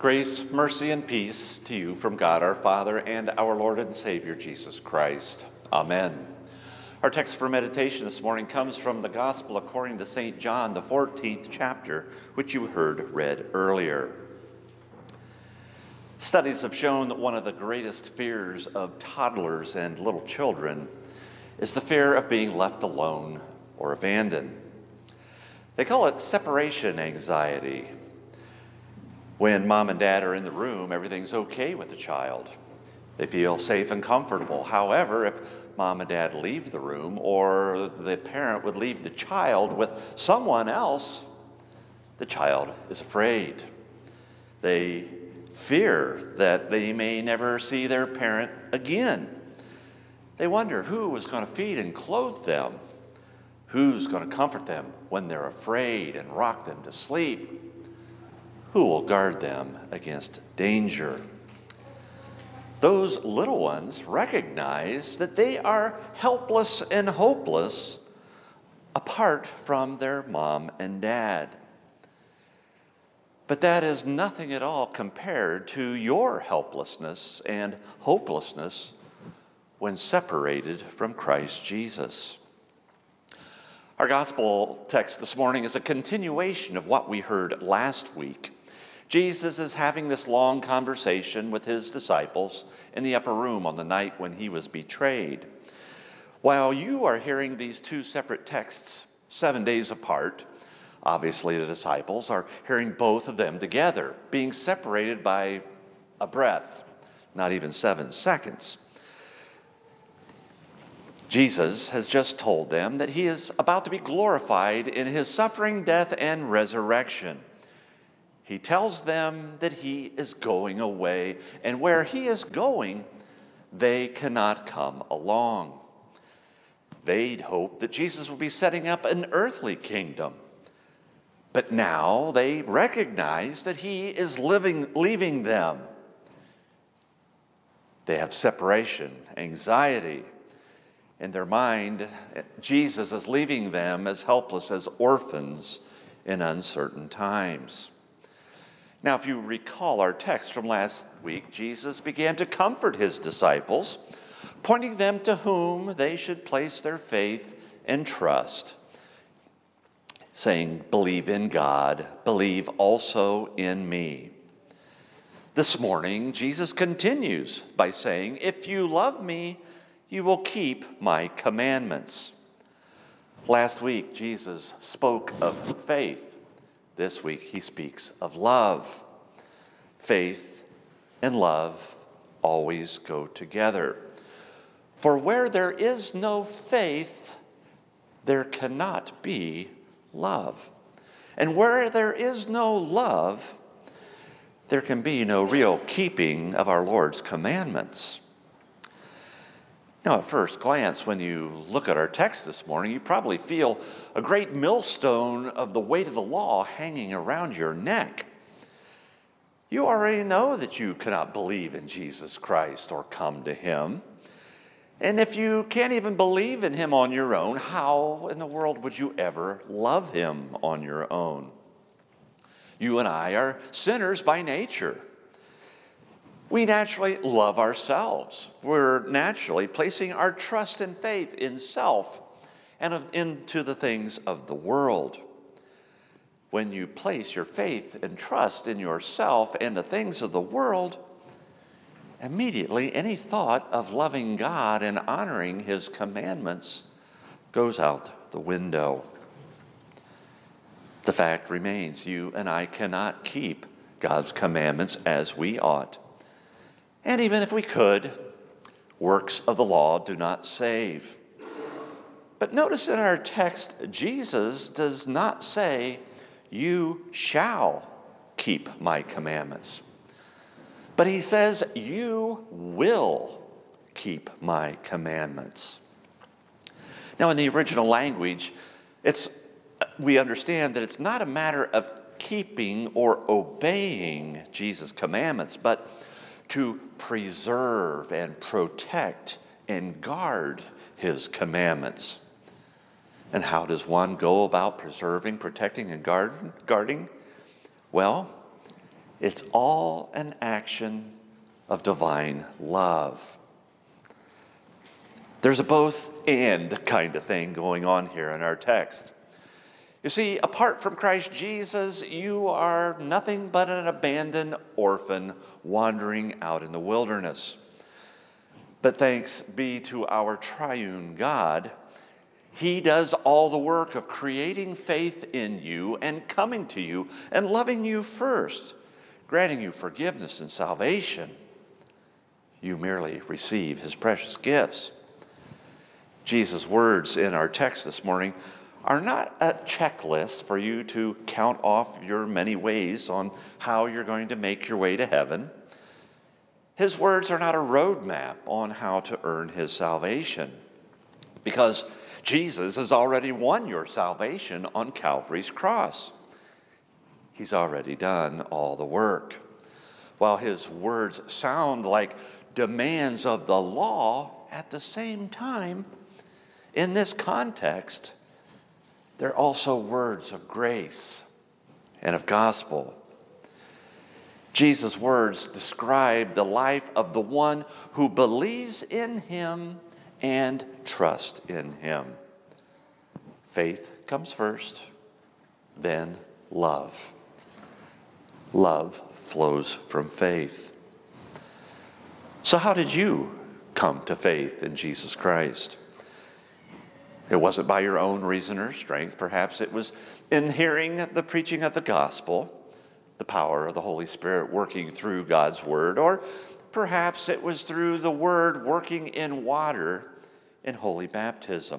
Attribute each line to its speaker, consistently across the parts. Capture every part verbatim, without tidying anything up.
Speaker 1: Grace, mercy, and peace to you from God our Father and our Lord and Savior Jesus Christ. Amen. Our text for meditation this morning comes from the Gospel according to Saint John, the fourteenth chapter, which you heard read earlier. Studies have shown that one of the greatest fears of toddlers and little children is the fear of being left alone or abandoned. They call it separation anxiety. When mom and dad are in the room, everything's okay with the child. They feel safe and comfortable. However, if mom and dad leave the room, or the parent would leave the child with someone else, the child is afraid. They fear that they may never see their parent again. They wonder who is going to feed and clothe them, who's going to comfort them when they're afraid and rock them to sleep. Who will guard them against danger? Those little ones recognize that they are helpless and hopeless apart from their mom and dad. But that is nothing at all compared to your helplessness and hopelessness when separated from Christ Jesus. Our gospel text this morning is a continuation of what we heard last week. Jesus is having this long conversation with his disciples in the upper room on the night when he was betrayed. While you are hearing these two separate texts seven days apart, obviously the disciples are hearing both of them together, being separated by a breath, not even seven seconds. Jesus has just told them that he is about to be glorified in his suffering, death, and resurrection. He tells them that he is going away, and where he is going, they cannot come along. They'd hoped that Jesus would be setting up an earthly kingdom, but now they recognize that he is living, leaving them. They have separation, anxiety. In their mind, Jesus is leaving them as helpless as orphans in uncertain times. Now, if you recall our text from last week, Jesus began to comfort his disciples, pointing them to whom they should place their faith and trust, saying, "Believe in God, believe also in me." This morning, Jesus continues by saying, "If you love me, you will keep my commandments." Last week, Jesus spoke of faith. This week, he speaks of love. Faith and love always go together. For where there is no faith, there cannot be love. And where there is no love, there can be no real keeping of our Lord's commandments. Now, at first glance, when you look at our text this morning, you probably feel a great millstone of the weight of the law hanging around your neck. You already know that you cannot believe in Jesus Christ or come to him. And if you can't even believe in him on your own, how in the world would you ever love him on your own? You and I are sinners by nature. We naturally love ourselves. We're naturally placing our trust and faith in self and into the things of the world. When you place your faith and trust in yourself and the things of the world, immediately any thought of loving God and honoring his commandments goes out the window. The fact remains, you and I cannot keep God's commandments as we ought. And even if we could, works of the law do not save. But notice in our text, Jesus does not say, "You shall keep my commandments." But he says, "You will keep my commandments." Now, in the original language, it's we understand that it's not a matter of keeping or obeying Jesus' commandments, but to preserve and protect and guard his commandments. And how does one go about preserving, protecting, and guard, guarding? Well, It's all an action of divine love. There's a both and kind of thing going on here in our text. You see, apart from Christ Jesus, you are nothing but an abandoned orphan wandering out in the wilderness. But thanks be to our triune God, He does all the work of creating faith in you and coming to you and loving you first, granting you forgiveness and salvation. You merely receive His precious gifts. Jesus' words in our text this morning are not a checklist for you to count off your many ways on how you're going to make your way to heaven. His words are not a roadmap on how to earn His salvation, because Jesus has already won your salvation on Calvary's cross. He's already done all the work. While His words sound like demands of the law, at the same time, in this context, they're also words of grace and of gospel. Jesus' words describe the life of the one who believes in Him and trusts in Him. Faith comes first, then love. Love flows from faith. So how did you come to faith in Jesus Christ? It wasn't by your own reason or strength. Perhaps it was in hearing the preaching of the gospel, the power of the Holy Spirit working through God's word, or perhaps it was through the word working in water in holy baptism.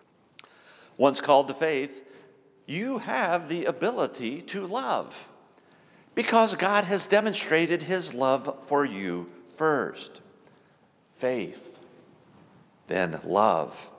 Speaker 1: Once called to faith, you have the ability to love because God has demonstrated His love for you first. Faith, then love.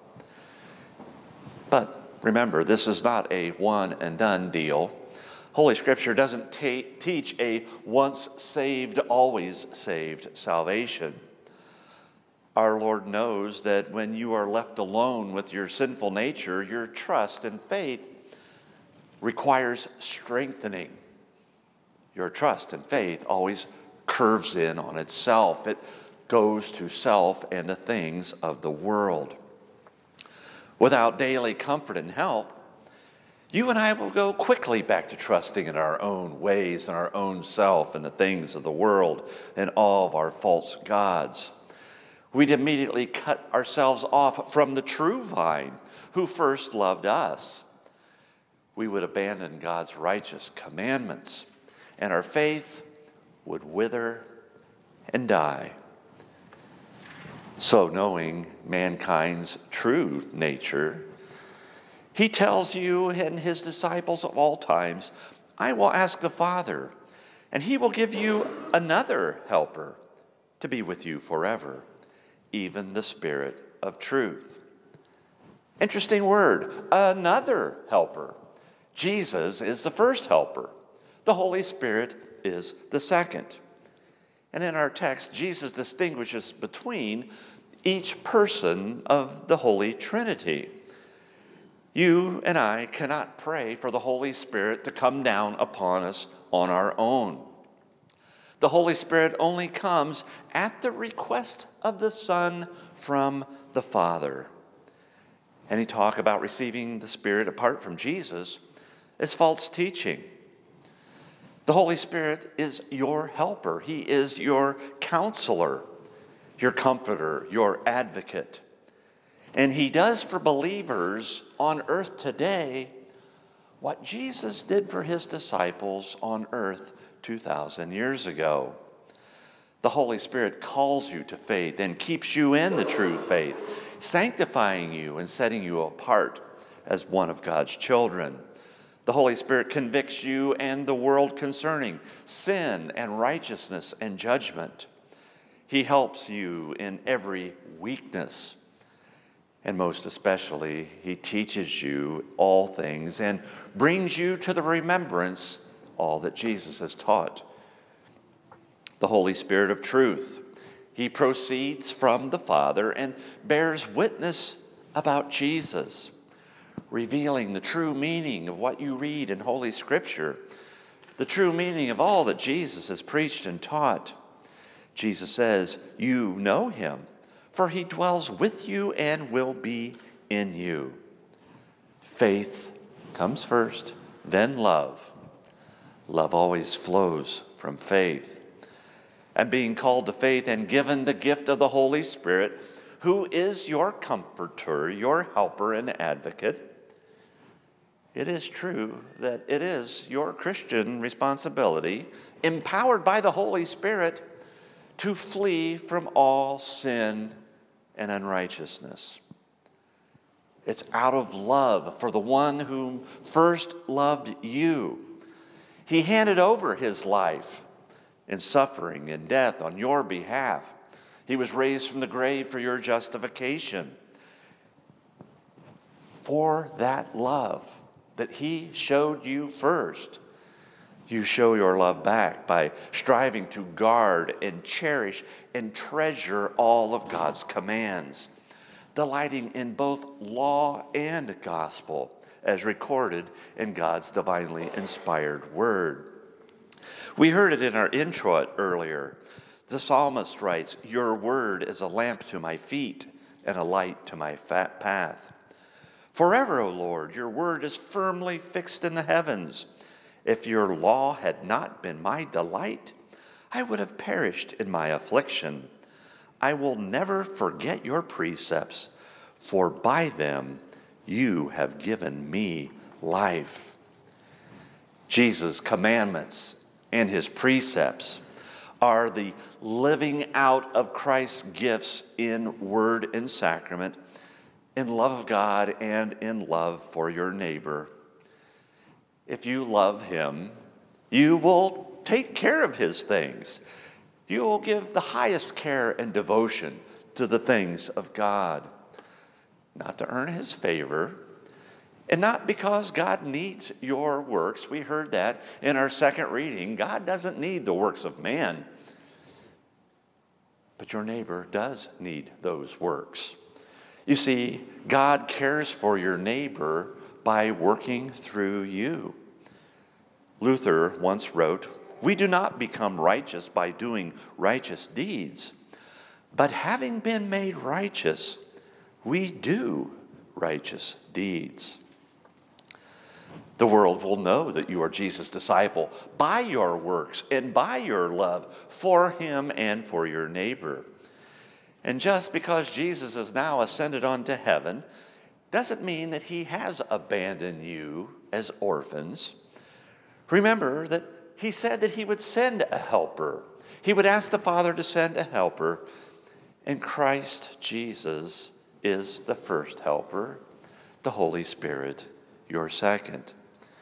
Speaker 1: But remember, this is not a one and done deal. Holy Scripture doesn't ta- teach a once saved, always saved salvation. Our Lord knows that when you are left alone with your sinful nature, your trust and faith requires strengthening. Your trust and faith always curves in on itself. It goes to self and the things of the world. Without daily comfort and help, you and I will go quickly back to trusting in our own ways and our own self and the things of the world and all of our false gods. We'd immediately cut ourselves off from the true vine who first loved us. We would abandon God's righteous commandments, and our faith would wither and die. So, knowing mankind's true nature, He tells you and His disciples of all times, I will ask the Father, and He will give you another helper to be with you forever, even the Spirit of truth. Interesting word, another helper. Jesus is the first helper. The Holy Spirit is the second. And in our text, Jesus distinguishes between each person of the Holy Trinity. You and I cannot pray for the Holy Spirit to come down upon us on our own. The Holy Spirit only comes at the request of the Son from the Father. Any talk about receiving the Spirit apart from Jesus is false teaching. The Holy Spirit is your helper. He is your counselor, your comforter, your advocate. And He does for believers on earth today what Jesus did for His disciples on earth two thousand years ago. The Holy Spirit calls you to faith and keeps you in the true faith, sanctifying you and setting you apart as one of God's children. The Holy Spirit convicts you and the world concerning sin and righteousness and judgment. He helps you in every weakness. And most especially, He teaches you all things and brings you to the remembrance all that Jesus has taught. The Holy Spirit of truth. He proceeds from the Father and bears witness about Jesus, revealing the true meaning of what you read in Holy Scripture, the true meaning of all that Jesus has preached and taught. Jesus says, you know him, for he dwells with you and will be in you. Faith comes first, then love. Love always flows from faith. And being called to faith and given the gift of the Holy Spirit, who is your comforter, your helper and advocate, it is true that it is your Christian responsibility, empowered by the Holy Spirit, to flee from all sin and unrighteousness. It's out of love for the one whom first loved you. He handed over his life in suffering and death on your behalf. He was raised from the grave for your justification. For that love that he showed you first, you show your love back by striving to guard and cherish and treasure all of God's commands, delighting in both law and gospel as recorded in God's divinely inspired word. We heard it in our introit earlier. The psalmist writes, your word is a lamp to my feet and a light to my fat path. Forever, O Lord, your word is firmly fixed in the heavens. If your law had not been my delight, I would have perished in my affliction. I will never forget your precepts, for by them you have given me life. Jesus' commandments and his precepts are the living out of Christ's gifts in word and sacrament, in love of God and in love for your neighbor. If you love him, you will take care of his things. You will give the highest care and devotion to the things of God, not to earn his favor, and not because God needs your works. We heard that in our second reading. God doesn't need the works of man, but your neighbor does need those works. You see, God cares for your neighbor by working through you. Luther once wrote, we do not become righteous by doing righteous deeds, but having been made righteous, we do righteous deeds. The world will know that you are Jesus' disciple by your works and by your love for him and for your neighbor. And just because Jesus is now ascended on to heaven doesn't mean that he has abandoned you as orphans. Remember that he said that he would send a helper. He would ask the Father to send a helper, and Christ Jesus is the first helper, the Holy Spirit, your second.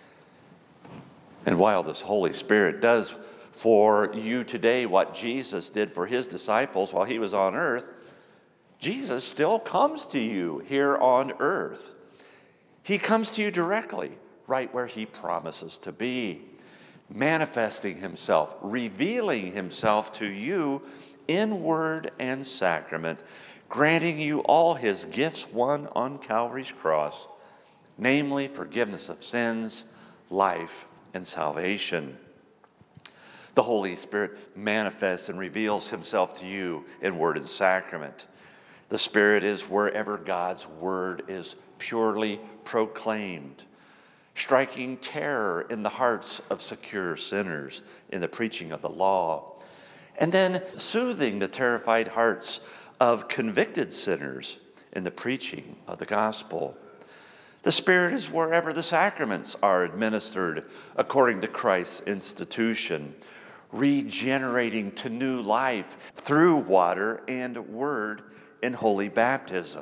Speaker 1: And while this Holy Spirit does for you today what Jesus did for his disciples while he was on earth, Jesus still comes to you here on earth. He comes to you directly, right where he promises to be, manifesting himself, revealing himself to you in word and sacrament, granting you all his gifts won on Calvary's cross, namely forgiveness of sins, life, and salvation. The Holy Spirit manifests and reveals himself to you in word and sacrament. The Spirit is wherever God's word is purely proclaimed, striking terror in the hearts of secure sinners in the preaching of the law, and then soothing the terrified hearts of convicted sinners in the preaching of the gospel. The Spirit is wherever the sacraments are administered according to Christ's institution, regenerating to new life through water and word in holy baptism.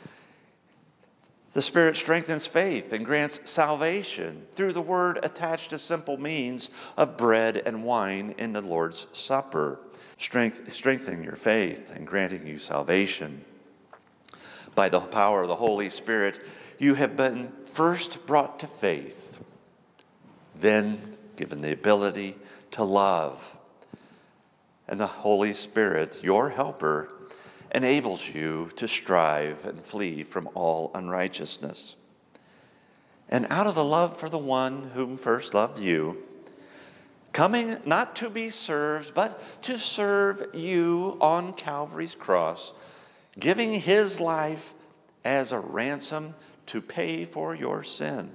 Speaker 1: The Spirit strengthens faith and grants salvation through the word attached to simple means of bread and wine in the Lord's Supper, strength, strengthening your faith and granting you salvation. By the power of the Holy Spirit, you have been first brought to faith, then given the ability to love. And the Holy Spirit, your helper, enables you to strive and flee from all unrighteousness. And out of the love for the one whom first loved you, coming not to be served, but to serve you on Calvary's cross, giving his life as a ransom to pay for your sin.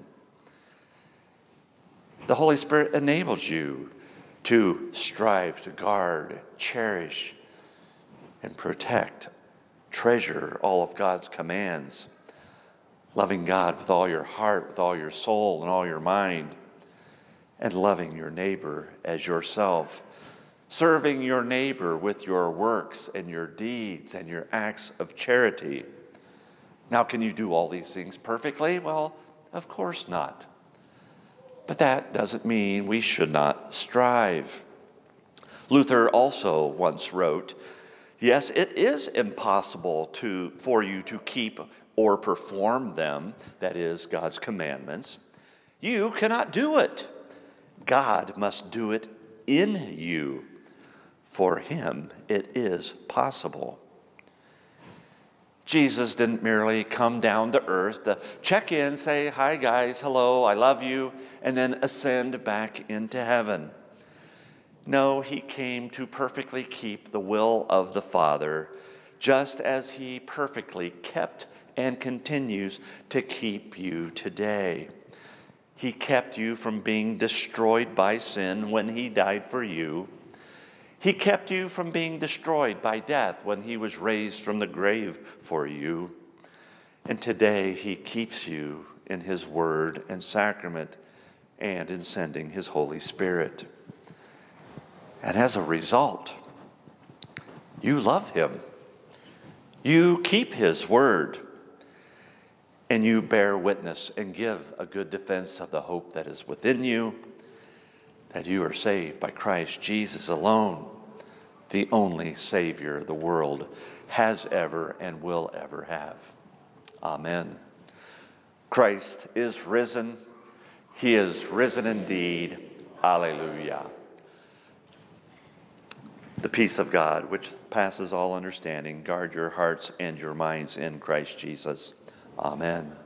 Speaker 1: The Holy Spirit enables you to strive to guard, cherish, and protect, treasure all of God's commands, loving God with all your heart, with all your soul, and all your mind, and loving your neighbor as yourself, serving your neighbor with your works and your deeds and your acts of charity. Now, can you do all these things perfectly? Well, of course not. But that doesn't mean we should not strive. Luther also once wrote, yes, it is impossible to, for you to keep or perform them, that is, God's commandments. You cannot do it. God must do it in you. For him, it is possible. Jesus didn't merely come down to earth to check in, say, hi guys, hello, I love you, and then ascend back into heaven. No, he came to perfectly keep the will of the Father, just as he perfectly kept and continues to keep you today. He kept you from being destroyed by sin when he died for you. He kept you from being destroyed by death when he was raised from the grave for you. And today he keeps you in his word and sacrament and in sending his Holy Spirit. And as a result, you love him. You keep his word. And you bear witness and give a good defense of the hope that is within you, that you are saved by Christ Jesus alone, the only Savior the world has ever and will ever have. Amen. Christ is risen. He is risen indeed. Alleluia. The peace of God, which passes all understanding, guard your hearts and your minds in Christ Jesus. Amen.